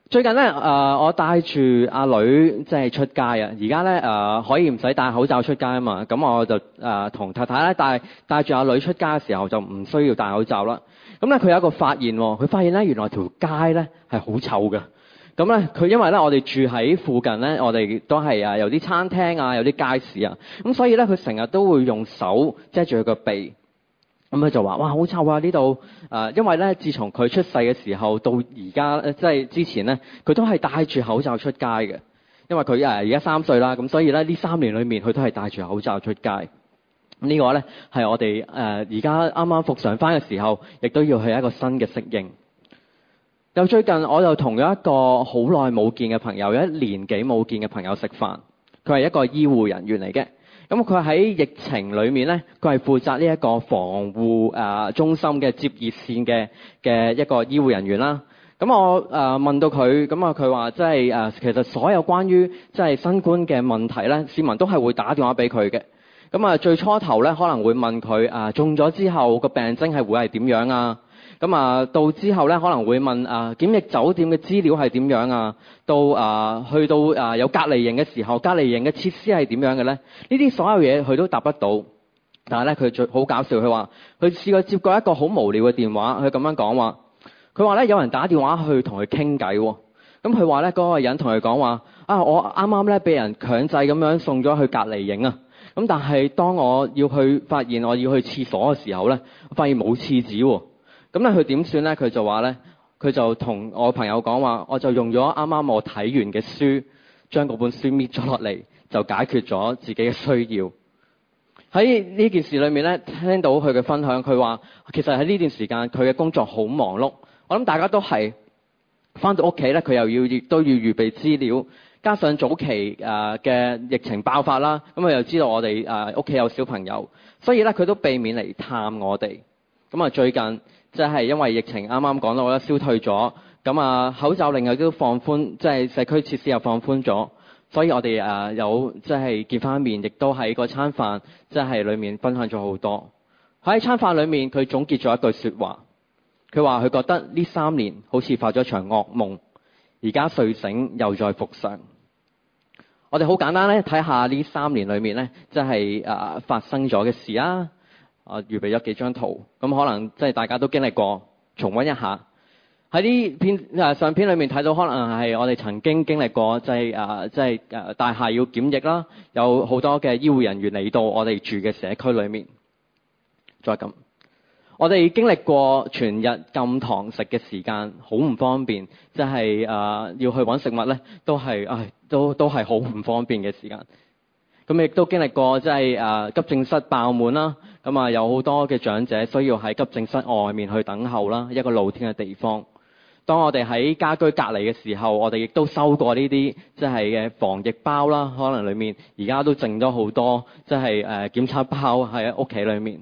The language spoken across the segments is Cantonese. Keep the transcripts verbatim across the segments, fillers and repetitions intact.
最近咧，誒、呃、我帶住阿女即係出街啊！而家咧誒可以唔使戴口罩出街啊嘛，咁我就誒同、呃、太太咧帶帶住阿女出街嘅時候就唔需要戴口罩啦。咁咧佢有一個發現，佢發現咧原來條街咧係好臭嘅。咁咧佢因為咧我哋住喺附近咧，我哋都係啊有啲餐廳啊，有啲街市啊，咁所以咧佢成日都會用手遮住佢個鼻。咁佢就話：哇，好臭啊！呢度誒，因為咧，自從佢出世嘅時候到而家，即係之前咧，佢都係戴住口罩出街嘅。因為佢誒而家三歲啦，咁所以咧呢三年裏面佢都係戴住口罩出街。咁呢個咧係我哋誒而家啱啱復常翻嘅時候，亦都要係一個新嘅適應。又最近我就同咗一個好耐冇見嘅朋友，有一年幾冇見嘅朋友食飯。佢係一個醫護人員嚟嘅。咁佢喺疫情裏面咧，佢係負責呢一個防護誒中心嘅接熱線嘅嘅一個醫護人員啦。咁我誒問到佢，咁啊佢話即係誒其實所有關於即係新冠嘅問題咧，市民都係會打電話俾佢嘅。咁啊最初頭咧可能會問佢啊中咗之後個病徵係會係點樣啊？咁啊，到之後咧可能會問啊檢疫酒店嘅資料係點樣啊？到啊去到啊有隔離營嘅時候，隔離營嘅設施係點樣嘅咧？呢啲所有嘢佢都答不到。但係咧佢最好搞笑，佢話佢試過接過一個好無聊嘅電話，佢咁樣講話。佢話咧有人打電話去同佢傾偈喎。咁佢話咧嗰個人同佢講話啊，我啱啱咧被人強制咁樣送咗去隔離營啊。咁但係當我要去發現我要去廁所嘅時候咧，我發現冇廁紙喎。咁咧佢點算咧？佢就話咧，佢就同我朋友講話，我就用咗啱啱我睇完嘅書，將嗰本書搣咗落嚟，就解決咗自己嘅需要。喺呢件事裏面咧，聽到佢嘅分享，佢話其實喺呢段時間佢嘅工作好忙碌。我諗大家都係返到屋企咧，佢又要亦都要預備資料，加上早期誒嘅疫情爆發啦，咁佢又知道我哋誒屋企有小朋友，所以咧佢都避免嚟探我哋。咁啊最近即係因為疫情啱啱講到咧消退咗，咁啊口罩令又都放寬，即係社區設施又放寬咗，所以我哋誒有即係見翻面，亦都喺嗰餐飯即係裏面分享咗好多。喺餐飯裏面，佢總結咗一句說話，佢話佢覺得呢三年好似發咗場噩夢，而家睡醒又再復常。我哋好簡單咧，睇下呢三年裏面咧，即係誒發生咗嘅事啊。啊，預備咗幾張圖，咁可能即係大家都經歷過，重溫一下。喺呢片誒相片裏面睇到，可能係我哋曾經經歷過，即係誒即係誒大廈要檢疫啦，有好多嘅醫護人員嚟到我哋住嘅社區裏面。再咁，我哋經歷過全日禁堂食嘅時間，好唔方便，即係誒要去揾食物咧，都係唉，都都係好唔方便嘅時間。咁亦都經歷過即係誒急症室爆滿啦，咁啊有好多嘅長者需要喺急症室外面去等候啦，一個露天嘅地方。當我哋喺家居隔離嘅時候，我哋亦都收過呢啲即係嘅防疫包啦，可能裡面而家都剩咗好多即係誒檢測包喺屋企裡面。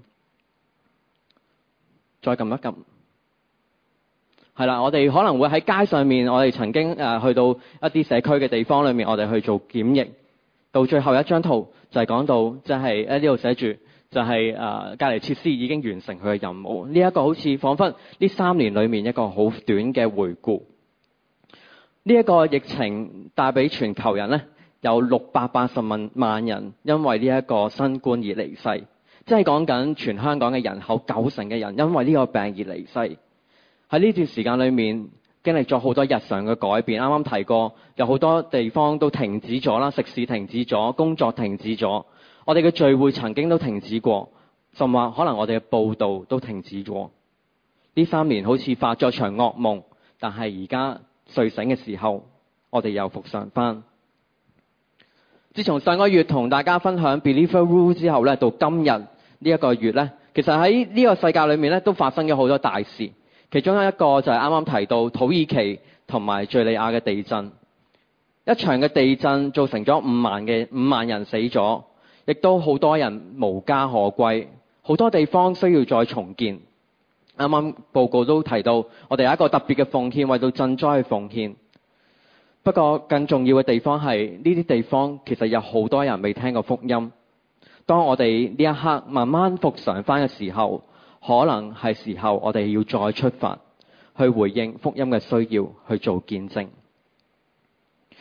再撳一撳，係啦，我哋可能會喺街上面，我哋曾經誒去到一啲社區嘅地方裡面，我哋去做檢疫。到最後一張圖就係講到，即係喺呢度寫住，就係誒隔離設施已經完成佢嘅任務。呢一個好似彷彿呢三年裏面一個好短嘅回顧。呢一個疫情帶俾全球人呢，有六百八十萬萬人因為呢一個新冠而離世，即係講緊全香港嘅人口九成嘅人因為呢個病而離世。喺呢段時間裏面，經歷咗好多日常嘅改變，啱啱提過，有好多地方都停止咗啦，食肆停止咗，工作停止咗，我哋嘅聚會曾經都停止過，甚至可能我哋嘅報道都停止咗。呢三年好似發咗場噩夢，但係而家睡醒嘅時候，我哋又復常翻。自從上個月同大家分享 Believer Rule 之後咧，到今日呢一個月咧，其實喺呢個世界裏面咧，都發生咗好多大事。其中一個就係啱啱提到土耳其同埋敘利亞嘅地震，一場嘅地震造成咗五萬嘅五萬人死咗，亦都好多人無家可歸，好多地方需要再重建。啱啱報告都提到，我哋有一個特別嘅奉獻，為到賑災去奉獻。不過更重要嘅地方係呢啲地方其實有好多人未聽過福音。當我哋呢一刻慢慢復常翻嘅時候，可能係時候我哋要再出發，去回應福音嘅需要，去做見證。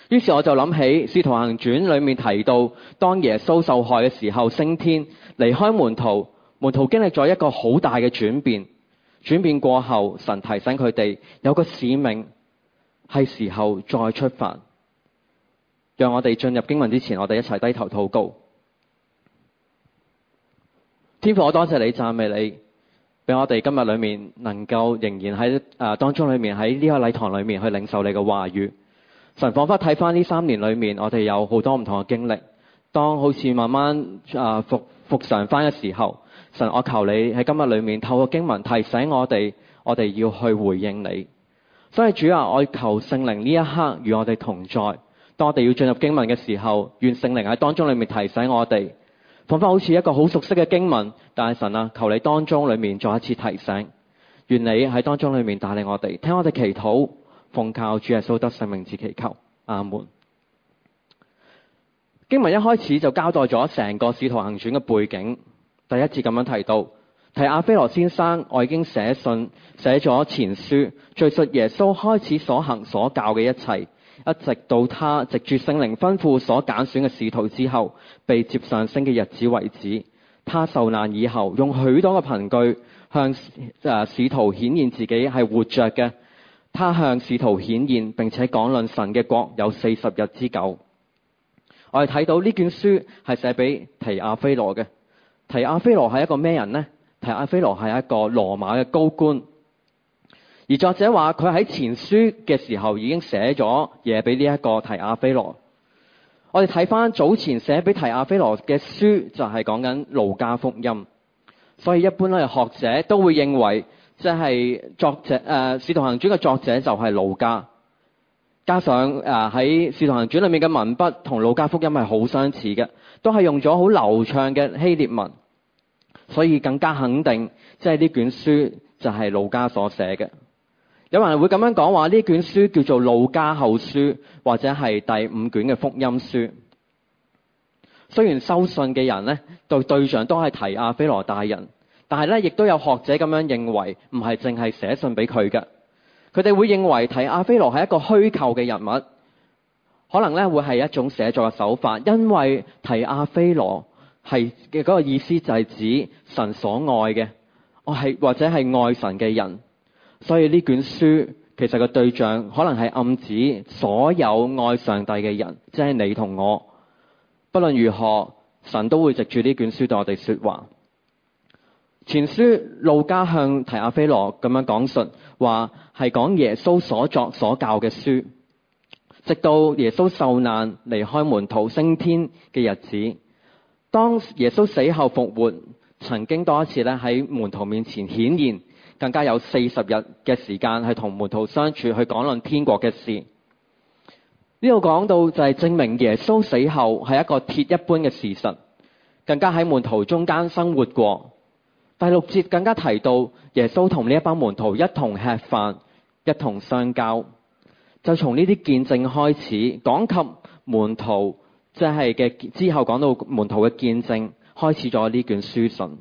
於是我就諗起《使徒行傳》裏面提到，當耶穌受害嘅時候升天，離開門徒，門徒經歷咗一個好大嘅轉變。轉變過後，神提醒佢哋有個使命，係時候再出發。讓我哋進入經文之前，我哋一齊低頭禱告。天父，我多謝你，讚美你，俾我哋今日裏面能夠仍然喺誒當中裏面喺呢個禮堂裏面去領受你嘅話語。神彷彿睇翻呢三年裏面，我哋有好多唔同嘅經歷。當好似慢慢誒復復常翻嘅時候，神，我求你喺今日裏面透過經文提醒我哋，我哋要去回應你。所以主啊，我求聖靈呢一刻與我哋同在。當我哋要進入經文嘅時候，願聖靈喺當中裏面提醒我哋，彷彿好似一個好熟悉嘅經文，但係神啊，求你當中裏面再一次提醒。願你喺當中裏面帶領我哋，聽我哋祈禱，奉靠主耶穌得勝名字祈求，阿門。經文一開始就交代咗成個使徒行傳嘅背景。第一節咁樣提到，提阿非羅先生，我已經寫信寫咗前書，敘述耶穌開始所行所教嘅一切，一直到他藉住聖靈吩咐所揀選嘅使徒之後，被接上升嘅日子為止。他受難以後，用許多嘅憑據向誒使徒顯現自己係活着嘅。他向使徒顯現，並且講論神嘅國有四十日之久。我哋睇到呢卷書係寫俾提阿非羅嘅。提阿非羅係一個咩人呢？提阿非羅係一個羅馬嘅高官，而作者話佢喺前書嘅時候已經寫咗嘢俾呢一個提阿非羅。我哋睇翻早前寫俾提阿非羅嘅書，就係講緊路加福音。所以一般咧學者都會認為，即係作者誒《使徒行傳》嘅作者就係路加。加上誒喺《使徒行傳》裏面嘅文筆同路加福音係好相似嘅，都係用咗好流暢嘅希臘文，所以更加肯定，即係呢卷書就係路加所寫嘅。有人會咁樣講話，呢卷書叫做路加後書，或者係第五卷嘅福音書。雖然收信嘅人呢，對對象都係提阿非羅大人，但係咧亦都有學者咁樣認為，唔係淨係寫信俾佢嘅。佢哋會認為提阿非羅係一個虛構嘅人物，可能咧會係一種寫作嘅手法，因為提阿非羅係嘅嗰個意思就係指神所愛嘅，我係或者係愛神嘅人，所以呢卷書其實個對象可能係暗指所有愛上帝嘅人，即係你同我。不論如何，神都會藉住呢卷書對我哋說話。前書路加向提阿非羅咁樣講述，話係講耶穌所作所教嘅書，直到耶穌受難離開門徒升天嘅日子。當耶穌死後復活，曾經多一次咧喺門徒面前顯現，更加有四十日嘅時間係同門徒相處，去講論天國嘅事。呢度講到就係證明耶穌死後係一個鐵一般嘅事實，更加喺門徒中間生活過。第六節更加提到耶穌同呢一班門徒一同吃飯，一同相交，就從呢啲見證開始講及門徒，即係嘅之後講到門徒嘅見證，開始咗呢卷書信。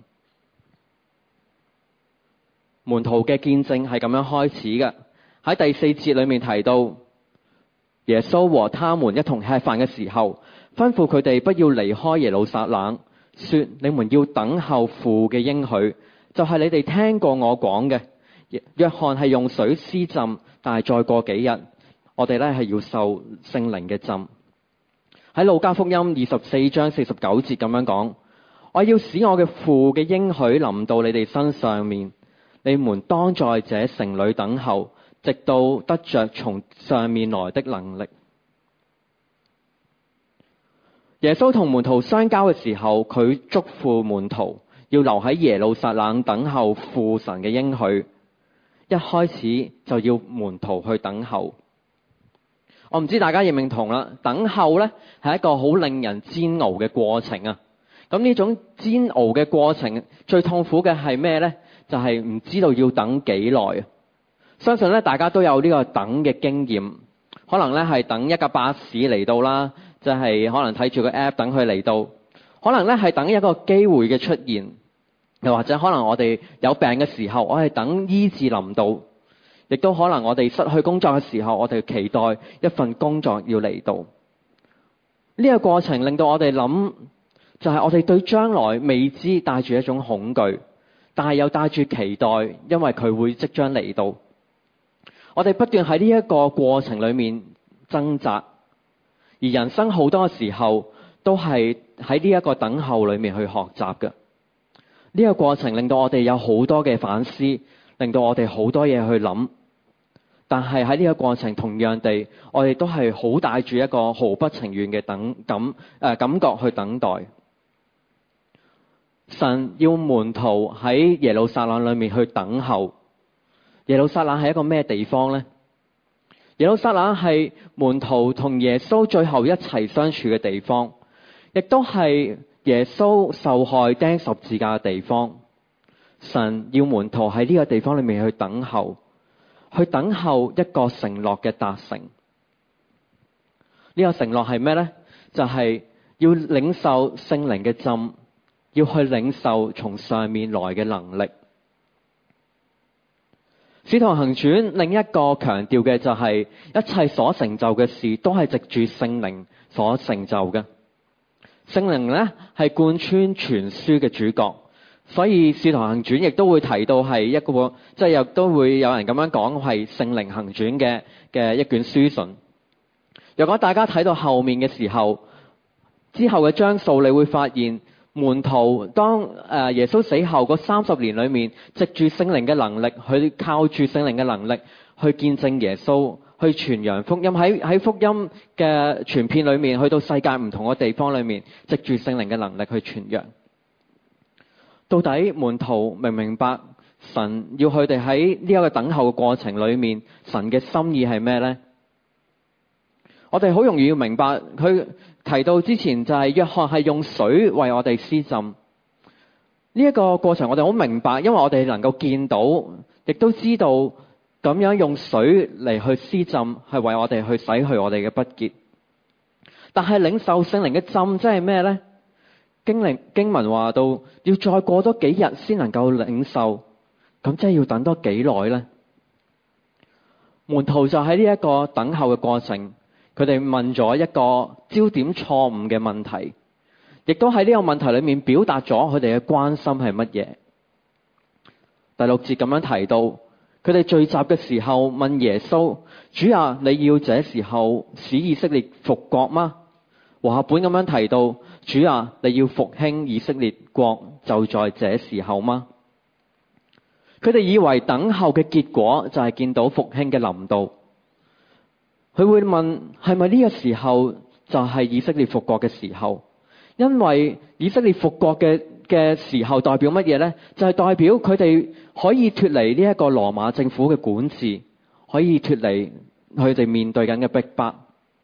門徒嘅見證係咁樣開始嘅。喺第四節裏面提到，耶穌和他們一同吃飯嘅時候，吩咐佢哋不要離開耶路撒冷，說你們要等候父嘅應許，就係、是、你哋聽過我講嘅。約翰係用水施浸，但係再過幾日，我哋咧係要受聖靈嘅浸。喺路加福音二十四章四十九節咁樣講，我要使我嘅父嘅應許臨到你哋身上面，你們當在這城裏等候，直到得着從上面來的能力。耶穌同門徒相交嘅時候，佢囑咐門徒要留喺耶路撒冷等候父神嘅應許。一開始就要門徒去等候。我唔知大家認唔認同啦，等候呢係一個好令人煎熬嘅過程啊。咁呢種煎熬嘅過程，最痛苦嘅係咩呢？就係唔知道要等幾耐啊。相信咧大家都有呢個等嘅經驗，可能咧係等一架巴士嚟到啦。就係可能睇住個 app 等佢嚟到，可能咧係等一個機會嘅出現，又或者可能我哋有病嘅時候，我係等醫治臨到，亦亦都可能我哋失去工作嘅時候，我哋期待一份工作要嚟到。呢個過程令到我哋諗，就係我哋對將來未知帶住一種恐懼，但係又帶住期待，因為佢會即將嚟到。我哋不斷喺呢一個過程裏面掙扎，而人生好多時候都係喺呢一個等候裏面去學習嘅。呢個過程令到我哋有好多嘅反思，令到我哋好多嘢去諗。但係喺呢個過程，同樣地，我哋都係好帶住一個毫不情願嘅等感誒感覺去等待。神要門徒喺耶路撒冷裏面去等候。耶路撒冷係一個咩地方呢？耶路撒冷係門徒同耶穌最後一齊相處嘅地方，亦都係耶穌受害釘十字架嘅地方。神要門徒喺呢個地方裏面去等候，去等候一個承諾嘅達成。呢個承諾係咩呢？就係要領受聖靈嘅浸，要去領受從上面來嘅能力。使徒行傳另一個強調嘅就係一切所成就嘅事都係藉住聖靈所成就嘅。聖靈呢係貫穿全書嘅主角，所以使徒行傳亦都會提到係一個，即係又都會有人咁樣講係聖靈行傳嘅嘅一卷書信。如果大家睇到後面嘅時候，之後嘅章數，你會發現門徒當誒耶穌死後嗰三十年裏面，藉住聖靈嘅能力，去靠住聖靈嘅能力去見證耶穌，去傳揚福音。喺喺福音嘅傳遍裏面，去到世界唔同嘅地方裏面，藉住聖靈嘅能力去傳揚。到底門徒明唔明白神要佢哋喺呢一個等候嘅過程裏面，神嘅心意係咩呢？我哋好容易要明白，佢提到之前就係約翰係用水為我哋施浸。呢一個過程我哋好明白，因為我哋能夠見到，亦都知道咁樣用水嚟去施浸係為我哋去洗去我哋嘅不潔。但係領受聖靈嘅浸即係咩呢？經靈經文話到要再過多幾日先能夠領受，咁即係要等多幾耐呢？門徒就喺呢一個等候嘅過程，佢哋問咗一個焦點錯誤嘅問題，亦都喺呢個問題裏面表達咗佢哋嘅關心係乜嘢。第六節咁樣提到，佢哋聚集嘅時候問耶穌：主啊，你要這時候使以色列復國嗎？和合本咁樣提到：主啊，你要復興以色列國就在這時候嗎？佢哋以為等候嘅結果就係見到復興嘅臨到。佢會問：係咪呢個時候就係以色列復國嘅時候？因為以色列復國嘅嘅時候代表乜嘢呢？就係代表佢哋可以脫離呢一個羅馬政府嘅管治，可以脫離佢哋面對緊嘅逼迫。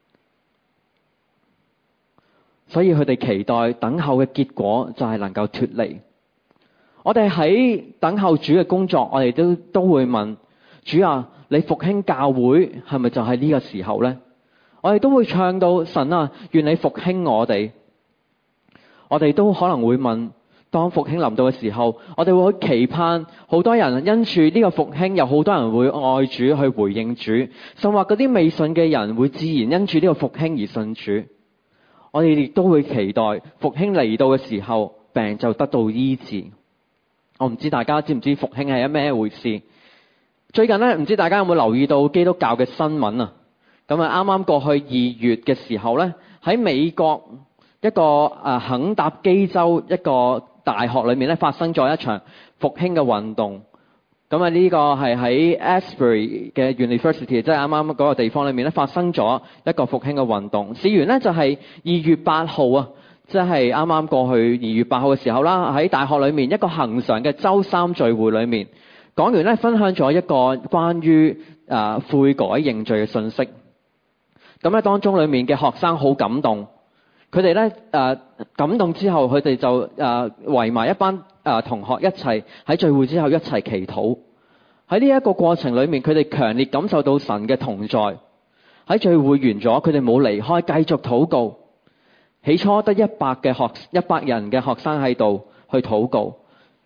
所以佢哋期待等候嘅結果就係能夠脫離。我哋喺等候主嘅工作，我哋都都會問：主啊，你復興教會係咪就係呢個時候呢？我哋都會唱到：神啊，願你復興我哋。我哋都可能會問：當復興臨到嘅時候，我哋會期盼好多人因住呢個復興，有好多人會愛主去回應主，甚或嗰啲未信嘅人會自然因住呢個復興而信主。我哋亦都會期待復興嚟到嘅時候，病就得到醫治。我唔知大家知唔知復興係一咩回事？最近咧，唔知大家有冇留意到基督教嘅新聞啊？咁啊，啱啱過去二月嘅時候咧，喺美國一個誒肯塔基州一個大學裏面咧，發生咗一場復興嘅運動。咁啊，呢個係喺 Asbury 嘅 University，即係啱啱嗰個地方裏面咧，發生咗一個復興嘅運動。事緣咧就係二月八號啊，即係啱啱過去二月八號嘅時候啦，喺大學裏面一個恆常嘅週三聚會裏面，講員咧分享咗一個關於誒悔改認罪嘅信息。咁咧當中裏面嘅學生好感動，佢哋咧誒感動之後，佢哋就誒圍埋一班誒同學一齊喺聚會之後一齊祈禱。喺呢一個過程裏面，佢哋強烈感受到神嘅同在。喺聚會完咗，佢哋冇離開，繼續禱告。起初得一百嘅學一百人嘅學生喺度去禱告，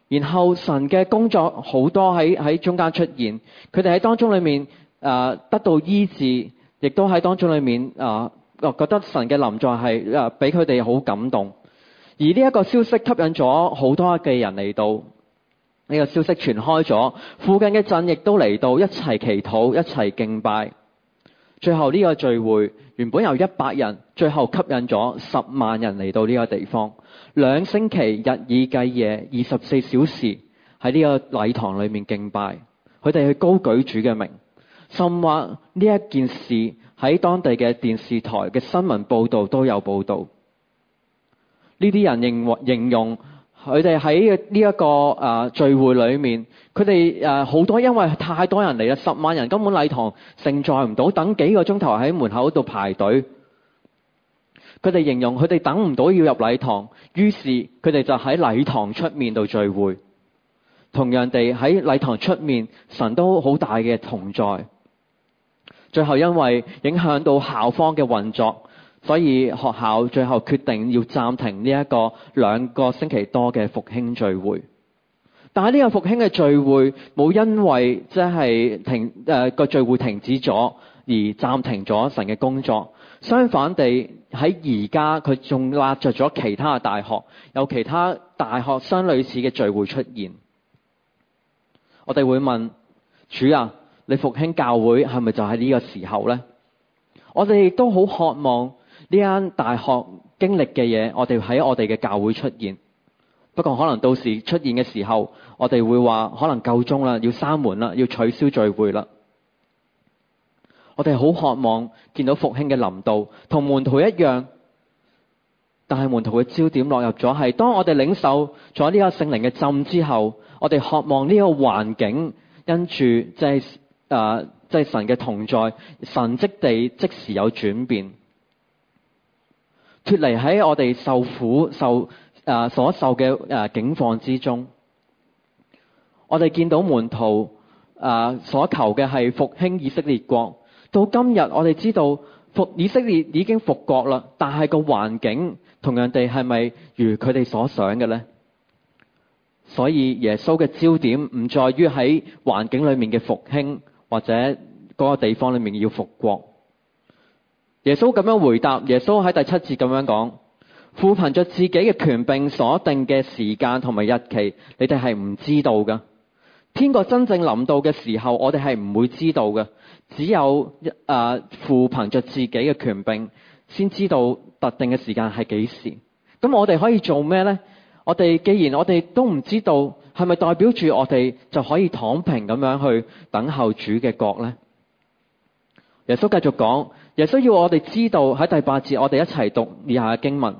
然後神嘅工作好多喺喺中間出現，佢哋喺當中裏面誒、呃、得到醫治，亦都喺當中裏面啊、呃、覺得神嘅臨在係誒俾佢哋好感動。而呢一個消息吸引咗好多嘅人嚟到，呢個消息傳開咗，附近嘅鎮亦都嚟到一齊祈禱，一齊敬拜。最後呢個聚會原本由一百人，最後吸引咗十萬人嚟到呢個地方。兩星期日以繼夜，二十四小時喺呢個禮堂裏面敬拜，佢哋去高舉主嘅名。甚或呢一件事喺當地嘅電視台嘅新聞報道都有報道。呢啲人形形容佢哋喺呢一個誒聚會裏面，佢哋誒好多因為太多人嚟啦，十萬人根本禮堂承載唔到，等幾個鐘頭喺門口度排隊。佢哋形容佢哋等唔到要入禮堂，於是佢哋就喺禮堂出面度聚會。同樣地喺禮堂出面，神都好大嘅同在。最後因為影響到校方嘅運作，所以學校最後決定要暫停呢一個兩個星期多嘅復興聚會。但係呢個復興嘅聚會冇因為即係停誒個、呃、聚會停止咗而暫停咗神嘅工作。相反地喺而家佢仲拉着咗其他嘅大學，有其他大學相類似嘅聚會出現。我哋會問主啊，你復興教會係咪就係呢個時候呢？我哋亦都好渴望呢間大學經歷嘅嘢，我哋喺我哋嘅教會出現。不過可能到時出現嘅時候，我哋會話可能夠鐘啦，要閂門啦，要取消聚會啦。我哋好渴望見到復興嘅臨到，同門徒一樣。但係門徒嘅焦點落入咗係，當我哋領受咗呢個聖靈嘅浸之後，我哋渴望呢個環境因住即係誒即係神嘅同在，神蹟地即時有轉變，脫離喺我哋受苦受誒、呃、所受嘅誒、呃、境況之中。我哋見到門徒誒、呃、所求嘅係復興以色列國。到今日我哋知道復以色列已經復國啦，但係個環境同樣地係咪如佢哋所想嘅呢？所以耶穌嘅焦點唔在於喺環境裏面嘅復興，或者嗰個地方裏面要復國。耶穌咁樣回答，耶穌喺第七節咁樣講：父憑着自己嘅權柄所定嘅時間同埋日期，你哋係唔知道噶。天國真正臨到嘅時候，我哋係唔會知道嘅。只有誒、呃、父憑着自己嘅權柄，先知道特定嘅時間係幾時。咁我哋可以做咩呢？我哋既然我哋都唔知道，係咪代表住我哋就可以躺平咁樣去等候主嘅國呢？耶穌繼續講，耶穌要我哋知道，喺第八節，我哋一齊讀以下嘅經文。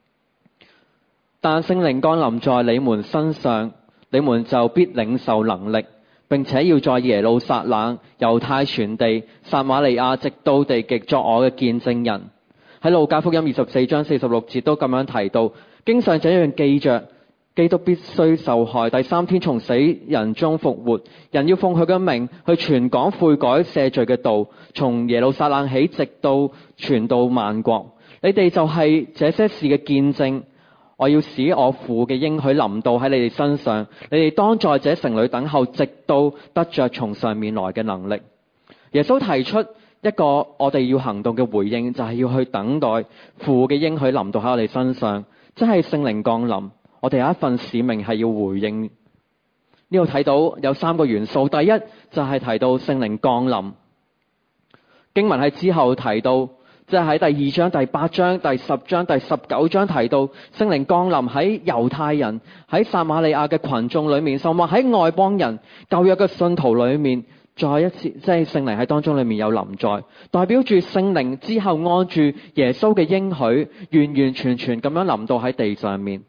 但聖靈降臨在你們身上，你們就必領受能力，並且要在耶路撒冷、猶太全地、撒瑪利亞直到地極作我嘅見證人。喺路加福音二十四章四十六節都咁樣提到，經上這樣記着，基督必須受害，第三天從死人中復活。人要奉佢嘅名去傳講悔改赦罪嘅道，從耶路撒冷起，直到傳到萬國。你哋就係這些事嘅見證。我要使我父嘅應許臨到喺你哋身上，你哋當在這城裏等候，直到得着從上面來嘅能力。耶穌提出一個我哋要行動嘅回應，就係要去等待父嘅應許臨到喺我哋身上，即係聖靈降臨。我哋有一份使命係要回應。呢度睇到有三個元素，第一就係提到聖靈降臨。經文喺之後提到，即係喺第二章、第八章、第十章、第十九章提到聖靈降臨喺猶太人、喺撒瑪利亞嘅群眾裏面，甚至喺外邦人舊約嘅信徒裏面，再一次即係聖靈喺當中裏面有臨在，代表住聖靈之後按住耶穌嘅應許，完完全全咁樣臨到喺地上面。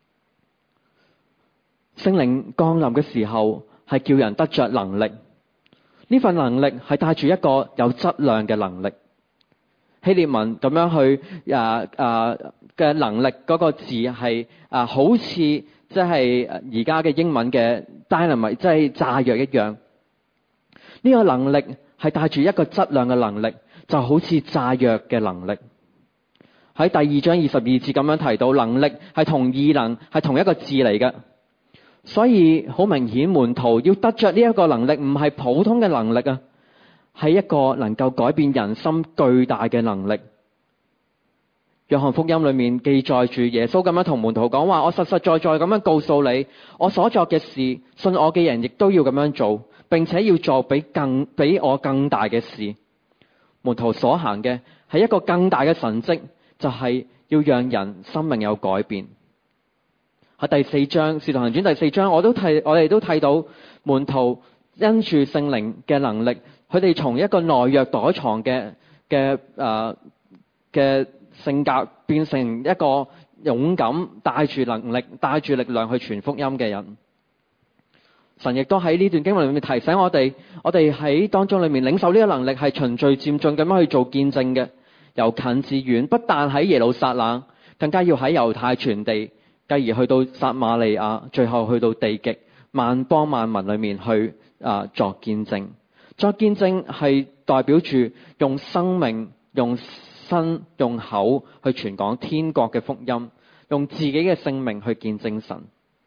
聖靈降臨嘅時候係叫人得着能力，呢份能力係帶住一個有質量嘅能力。希臘文咁樣去誒誒嘅能力嗰個字係啊、呃，好似即係而家嘅英文嘅 dynamite，即係炸藥一樣。呢、這個能力係帶住一個質量嘅能力，就好似炸藥嘅能力。喺第二章二十二節咁樣提到，能力係同異能係同一個字嚟嘅。 所以好明顯，門徒要得着呢一個能力，唔係普通嘅能力啊，係一個能夠改變人心巨大嘅能力。約翰福音裏面記載住耶穌咁樣同門徒講話：我實實在在咁樣告訴你，我所作嘅事，信我嘅人亦都要咁樣做，並且要做比更比我更大嘅事。門徒所行嘅係一個更大嘅神蹟，就係要讓人生命有改變。喺第四章《使徒行傳》第四章，我都睇，我哋都睇到門徒因住聖靈嘅能力，佢哋從一個懦弱躲藏嘅嘅誒嘅性格，變成一個勇敢、帶住能力、帶住力量去傳福音嘅人。神亦都喺呢段經文裏面提醒我哋，我哋喺當中裏面領受呢個能力，係循序漸進咁樣去做見證嘅，由近至遠，不但喺耶路撒冷，更加要喺猶太全地，繼而去到撒瑪利亞，最後去到地極萬邦萬民裏面去啊作見證。作見證係代表住用生命、用身、用口去傳講天國嘅福音，用自己嘅性命去見證神。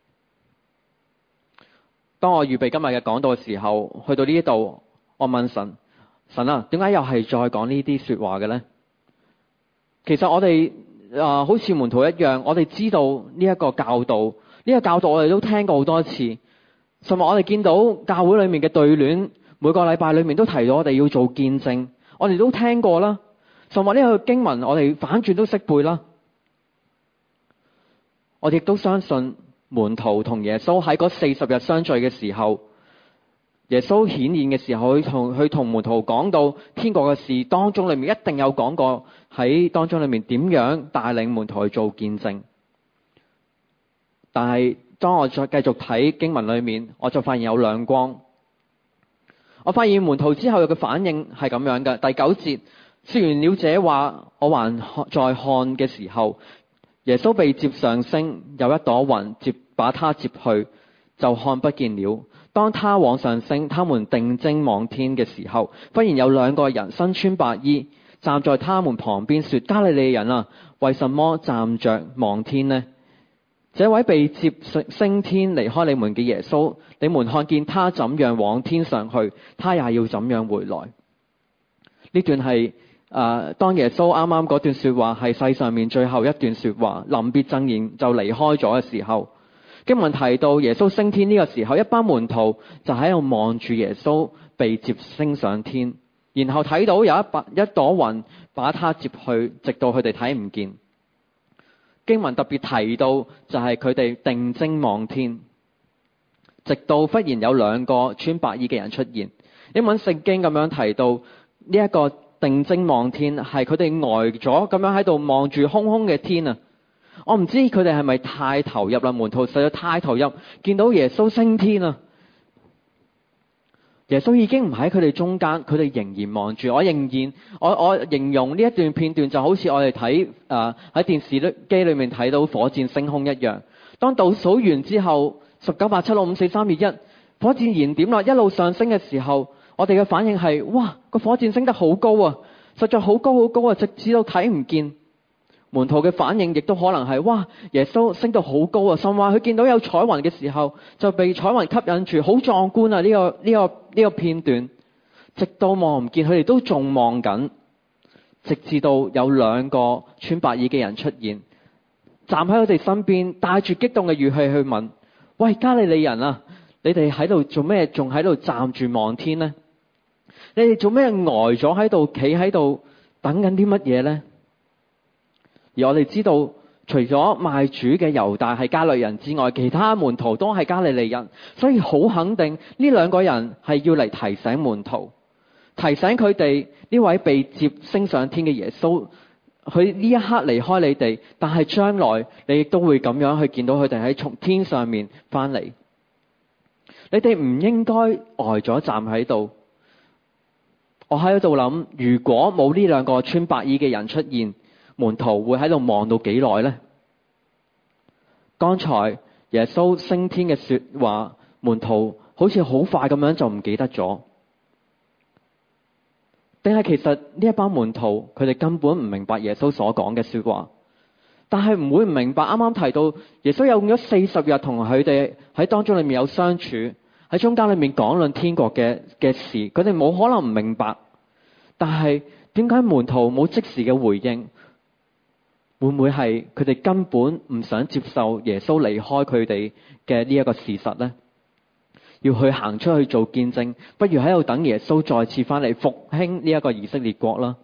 當我預備今日嘅講道嘅時候，去到呢度，我問神：神啊，點解又係再講呢啲說話嘅呢？其實我哋啊、呃，好似門徒一樣，我哋知道呢一個教導，呢、這個教導我哋都聽過好多次。甚至我哋見到教會裏面嘅對聯，每個禮拜裏面都提到我哋要做見證，我哋都聽過啦。甚至呢個經文，我哋反轉都識背啦。我哋亦都相信門徒同耶穌喺嗰四十日相聚嘅時候，耶穌顯現嘅時候，佢同佢同門徒講到天國嘅事，當中裏面一定有講過喺當中裏面點樣帶領門徒去做見證。但係當我再繼續睇經文裏面，我就發現有亮光。我發現門徒之後嘅反應係咁樣嘅。第九節，說完了這話，我還在看嘅時候，耶穌被接上升，有一朵雲接把他接去，就看不見了。當他往上升，他們定睛望天嘅時候，忽然有兩個人身穿白衣站在他們旁邊，說：加利利人啊，為什麼站着望天呢？這位被接升天離開你們嘅耶穌，你們看見他怎樣往天上去，他也要怎樣回來。呢段係誒、呃，當耶穌啱啱嗰段說話係世上面最後一段說話，臨別贈言就離開咗嘅時候，經文提到耶穌升天呢個時候，一班門徒就喺度望住耶穌被接升上天，然後睇到有一把一朵雲把他接去，直到佢哋睇唔見。經文特別提到就係佢哋定睛望天，直到忽然有兩個穿白衣嘅人出現。英文聖經咁樣提到呢一個定睛望天，係佢哋呆咗咁樣喺度望住空空嘅天啊！我唔知佢哋係咪太投入啦，門徒實在太投入，見到耶穌升天啊！耶穌已經唔喺佢哋中間，佢哋仍然望住。我仍然，我我形容呢一段片段就好似我哋睇誒喺電視機裏面睇到火箭升空一樣。當倒數完之後，十九八七六五四三二一，火箭燃點啦，一路上升嘅時候，我哋嘅反應係：哇，個火箭升得好高啊，實在好高好高啊，直至到睇唔見。門徒嘅反應亦都可能係：哇，耶穌升到好高啊！甚至話佢見到有彩雲嘅時候，就被彩雲吸引住，好壯觀啊！呢個呢個呢個片段，直到望唔見，佢哋都仲望緊，直至到有兩個穿白衣嘅人出現，站喺佢哋身邊，帶住激動嘅語氣去問：喂，加利利人啊，你哋喺度做咩？仲喺度站住望天呢？你哋做咩呆咗喺度，企喺度等緊啲乜嘢呢？而我哋知道，除咗賣主嘅猶大係加利利人之外，其他門徒都係加利利人，所以好肯定呢兩個人係要嚟提醒門徒，提醒佢哋呢位被接升上天嘅耶穌，佢呢一刻離開你哋，但係將來你亦都會咁樣去見到佢哋喺從天上面翻嚟。你哋唔應該呆咗站喺度。我喺度諗，如果冇呢兩個穿白衣嘅人出現，門徒會喺度望到幾耐呢？剛才耶穌升天嘅說話，門徒好似好快咁樣就唔記得咗，定係其實呢一班門徒佢哋根本唔明白耶穌所講嘅說話？ 但係唔會唔明白。啱啱提到耶穌用咗四十日同佢哋喺當中裏面有相處，喺中間裏面講論天國嘅嘅事，佢哋冇可能唔明白。但係點解門徒冇即時嘅回應？會唔會係佢哋根本唔想接受耶穌離開佢哋嘅呢一個事實呢？要去行出去做見證，不如喺度等耶穌再次翻嚟復興呢一個以色列國啦。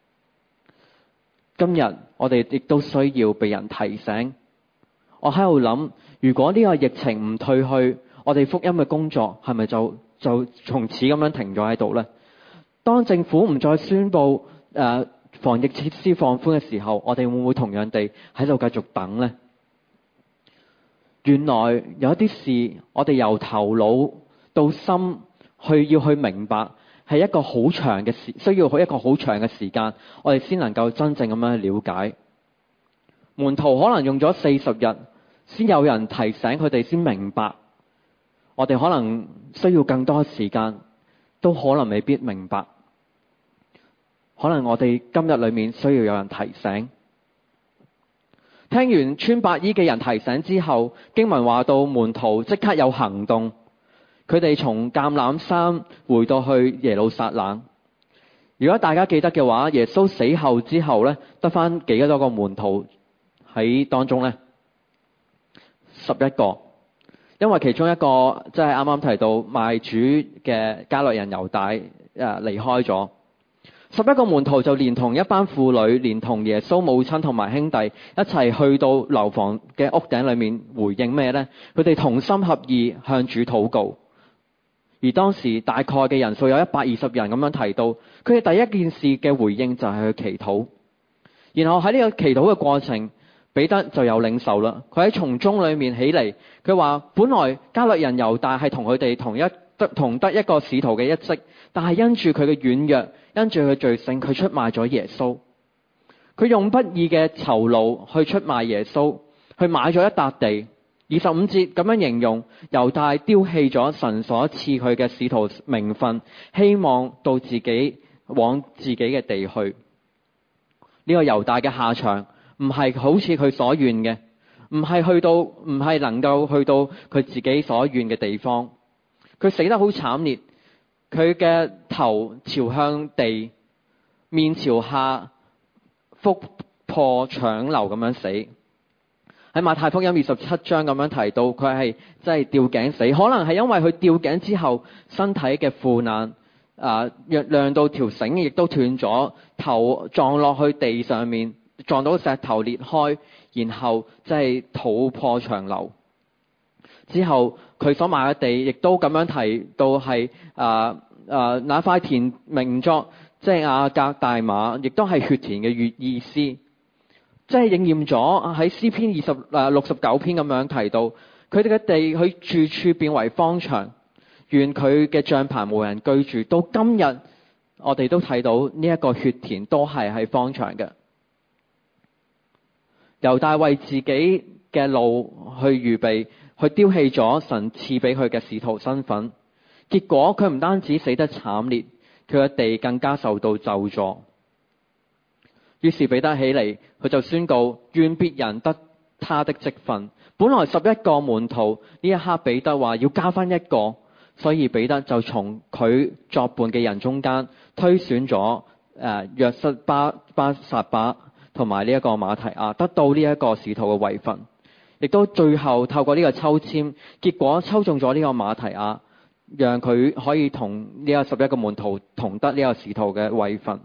今日我哋亦都需要被人提醒。我喺度諗，如果呢個疫情唔退去，我哋福音嘅工作係咪就就從此咁樣停咗喺度呢？當政府唔再宣布誒、呃、防疫設施放寬嘅時候，我哋會唔會同樣地喺度繼續等呢？原來有一啲事，我哋由頭腦到心去要去明白，係一個好長嘅時，需要去一個好長嘅時間，我哋先能夠真正咁樣去了解。門徒可能用咗四十日，先有人提醒佢哋先明白。我哋可能需要更多時間，都可能未必明白。可能我哋今日裏面需要有人提醒。聽完穿白衣嘅人提醒之後，經文話到門徒即刻有行動，佢哋從橄欖山回到去耶路撒冷。如果大家記得嘅話，耶穌死後之後咧，得翻幾多個門徒喺當中咧？十一個，因為其中一個即係啱啱提到賣主嘅加略人猶大誒離開咗。十一個門徒就連同一班婦女，連同耶穌母親同埋兄弟一齊去到樓房嘅屋頂裏面回應咩呢？佢哋同心合意向主禱告。而當時大概嘅人數有一百二十人咁樣提到，佢哋第一件事嘅回應就係去祈禱。然後喺呢個祈禱嘅過程，彼得就有領受啦。佢喺從中裏面起嚟，佢話本來加略人猶大係同佢哋同一得同得一個使徒嘅一職，但係因住佢嘅軟弱，因住佢罪性，佢出賣咗耶穌。佢用不義嘅酬勞去出賣耶穌，去買咗一笪地。二十五節咁樣形容，猶大丟棄咗神所賜佢嘅使徒名分，希望到自己往自己嘅地去。呢個猶大嘅下場唔係好似佢所願嘅，唔係去到唔係能夠去到佢自己所願嘅地方。佢死得好慘烈，佢嘅頭朝向地，面朝下，腹破腸流咁樣死。喺馬太福音二十七章咁樣提到，佢係真係吊頸死，可能係因為佢吊頸之後身體嘅腐爛，啊，若亮到條繩亦都斷咗，頭撞落去地上面，撞到石頭裂開，然後即係肚破腸流。之後佢所買嘅地亦都咁樣提到係啊啊那塊田名作即係亞革大馬，亦都係血田嘅意思，即係應驗咗喺詩篇二十誒六十九篇咁樣提到，佢哋嘅地佢住處變為荒場，願佢嘅帳棚無人居住。到今日我哋都睇到呢一個血田都係喺荒場嘅。猶大為自己嘅路去預備，去丟棄咗神賜俾佢嘅使徒身份，結果佢唔單止死得慘烈，佢嘅地更加受到咒詛。於是彼得起嚟，佢就宣告願別人得他的職分。本來十一個門徒，呢一刻彼得話要加翻一個，所以彼得就從佢作伴嘅人中間推選咗誒約瑟巴巴撒巴同埋呢一個馬提亞，得到呢一個使徒嘅位份。亦都最後透過呢個抽籤，結果抽中咗呢個馬提亞，讓佢可以同呢個十一個門徒同得呢個使徒嘅位份。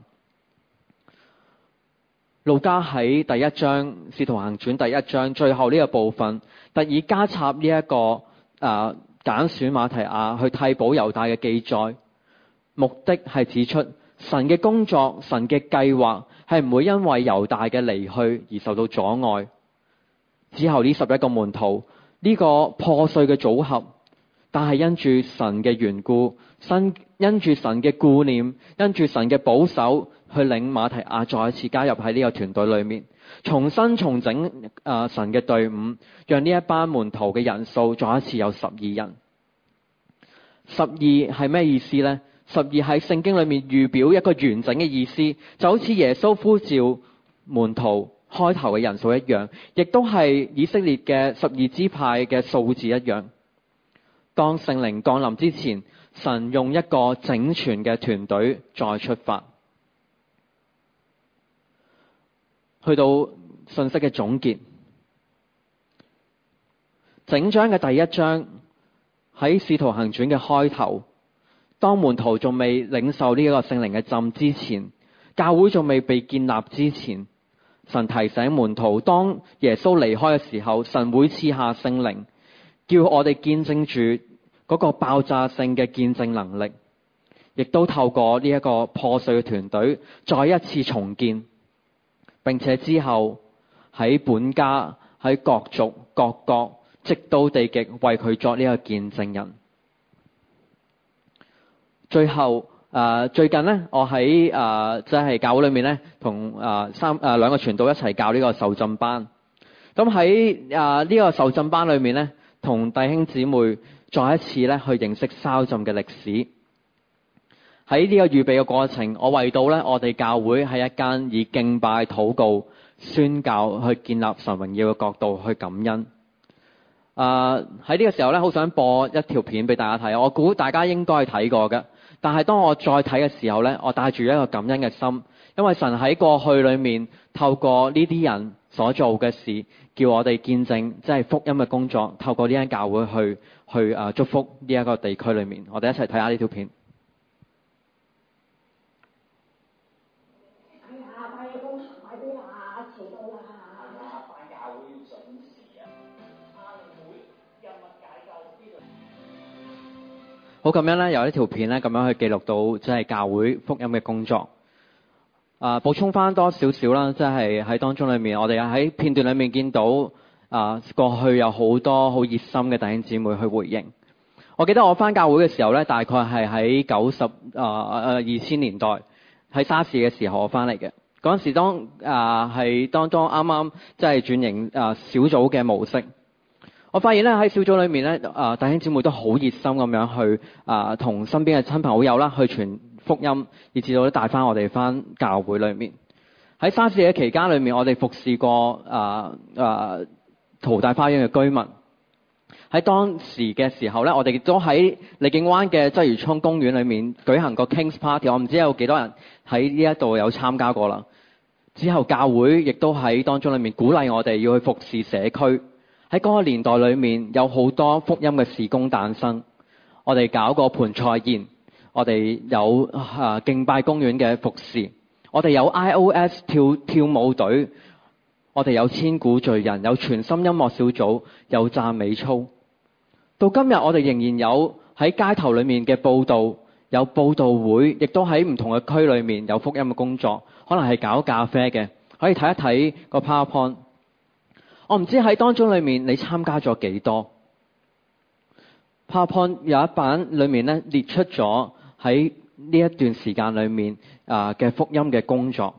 路加喺第一章《使徒行傳》第一章最後呢個部分，特意加插呢、這、一個誒揀選馬提亞去替補猶大嘅記載，目的係指出神嘅工作、神嘅計劃係唔會因為猶大嘅離去而受到阻礙。之後呢十一個門徒呢、這個破碎嘅組合，但係因住神嘅緣故，神因住神嘅顧念，因住神嘅保守，去領馬提亞再一次加入喺呢個團隊裏面，重新重整誒、呃、神嘅隊伍，讓呢一班門徒嘅人數再一次有十二人。十二係咩意思呢？十二喺聖經裏面預表一個完整嘅意思，就好似耶穌呼召門徒開頭嘅人數一樣，亦都係以色列嘅十二支派嘅數字一樣。當聖靈降臨之前，神用一個整全嘅團隊再出發。去到信息嘅總結，整章嘅第一章喺使徒行傳嘅開頭，當門徒仲未領受呢一個聖靈嘅浸之前，教會仲未被建立之前，神提醒門徒，當耶穌離開嘅時候，神會賜下聖靈，叫我哋見證住嗰個爆炸性嘅見證能力，亦都透過呢一個破碎嘅團隊再一次重建，並且之後喺本家、喺各族各國直到地極為佢作呢個見證人。最後誒、呃、最近咧，我喺誒即係教會裏面咧，同誒、呃、三誒、呃、兩個傳道一齊教呢個受浸班。咁喺誒呢個受浸班裏面咧，同弟兄姊妹再一次咧去認識燒浸嘅歷史。喺呢個預備嘅過程，我為到咧我哋教會係一間以敬拜、禱告、宣教去建立神榮耀嘅角度去感恩。誒喺呢個時候咧，好想播一條片俾大家睇。我估大家應該係睇過嘅，但係當我再睇嘅時候咧，我帶住一個感恩嘅心，因為神喺過去裏面透過呢啲人所做嘅事，叫我哋見證即係福音嘅工作，透過呢間教會去去誒祝福呢一個地區裏面。我哋一齊睇下呢條片。好，咁樣咧，由呢條片咧咁樣去記錄到即係教會福音嘅工作。啊，補充翻多少少啦，即係喺當中裏面，我哋喺片段裏面見到啊，過去有好多好熱心嘅弟兄姊妹去回應。我記得我翻教會嘅時候咧，大概係喺九十啊啊二千年代喺沙士嘅時候我翻嚟嘅。嗰陣時當啊係當當啱啱即係轉型啊小組嘅模式。我發現咧喺小組裏面咧，啊弟兄姊妹都好熱心咁樣去啊同身邊嘅親朋好友啦去傳福音，以至到咧帶翻我哋翻教會裏面。喺沙士嘅期間裏面，我哋服侍過啊啊淘大花園嘅居民。喺當時嘅時候咧，我哋亦都喺荔景灣嘅鰂魚涌公園裏面舉行過 King's Party。我唔知有幾多人喺呢一度有參加過啦。之後教會亦都喺當中裏面鼓勵我哋要去服侍社區。喺嗰個年代裏面，有好多福音嘅事工誕生。我哋搞過盤菜宴，我哋有啊敬拜公園嘅服侍，我哋有 I O S 跳跳舞隊，我哋有千古罪人，有全心音樂小組，有讚美操。到今日，我哋仍然有喺街頭裏面嘅佈道，有佈道會，亦都喺唔同嘅區裏面有福音嘅工作。可能係搞咖啡嘅，可以睇一睇個 PowerPoint。我唔知喺當中裏面你參加咗幾多 PowerPoint 有一版裏面咧列出咗喺呢一段時間裏面啊嘅福音嘅工作。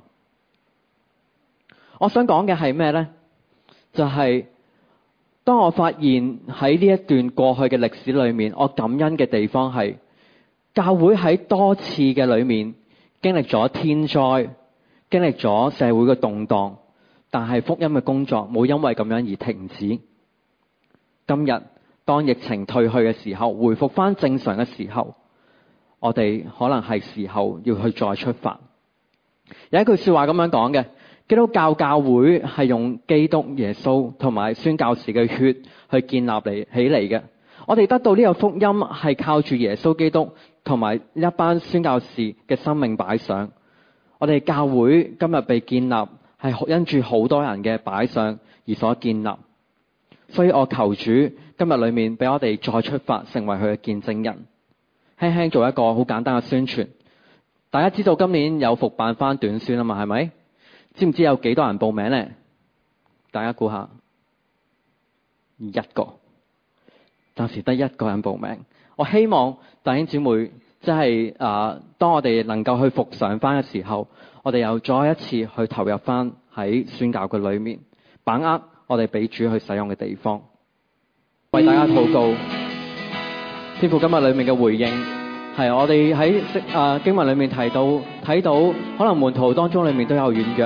我想講嘅係咩呢？就係當我發現喺呢一段過去嘅歷史裏面，我感恩嘅地方係教會喺多次嘅裏面經歷咗天災，經歷咗社會嘅動盪。但係福音嘅工作冇因為咁樣而停止。今日當疫情退去嘅時候，回復翻正常嘅時候，我哋可能係時候要去再出發。有一句說話咁樣講嘅，基督教教會係用基督耶穌同埋宣教士嘅血去建立嚟起嚟嘅。我哋得到呢個福音係靠住耶穌基督同埋一班宣教士嘅生命擺上。我哋教會今日被建立，係因住好多人嘅擺上而所建立，所以我求主今日裏面俾我哋再出發，成為佢嘅見證人。輕輕做一個好簡單嘅宣傳。大家知道今年有復辦翻短宣啊嘛，係咪？知唔知有幾多人報名呢？大家估下，一個，暫時得一個人報名。我希望弟兄姊妹即係啊，當我哋能夠去復上翻嘅時候，我哋又再一次去投入翻喺宣教嘅裏面，把握我哋俾主去使用嘅地方，為大家禱告。天父今日裏面嘅回應係我哋喺啊經文裏面提到睇到，可能門徒當中裏面都有軟弱，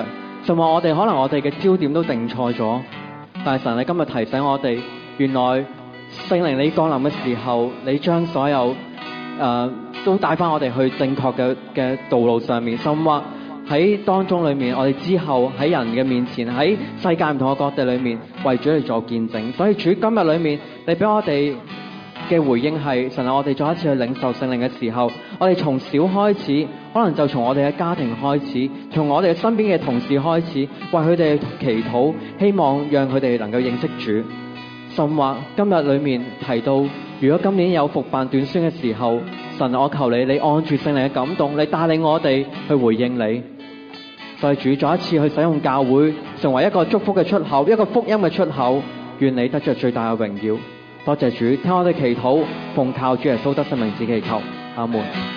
甚至我哋可能我哋嘅焦點都定錯咗，但係神你今日提醒我哋，原來聖靈你降臨嘅時候，你將所有誒、呃、都帶翻我哋去正確嘅嘅道路上面，甚至喺當中裏面，我哋之後喺人嘅面前，喺世界唔同嘅各地裏面，為主嚟做見證。所以主今日裏面，你俾我哋嘅回應係，神啊，我哋再一次去領受聖靈嘅時候，我哋從小開始，可能就從我哋嘅家庭開始，從我哋身邊嘅同事開始，為佢哋祈禱，希望讓佢哋能夠認識主。甚或今日裏面提到，如果今年有復辦短宣嘅時候，神我求你，你按住聖靈嘅感動，你帶領我哋去回應你。所以主再一次去使用教會，成為一個祝福嘅出口，一個福音嘅出口，願你得着最大嘅榮耀。多謝主，聽我哋祈禱，奉靠主耶穌得勝名字祈求，阿門。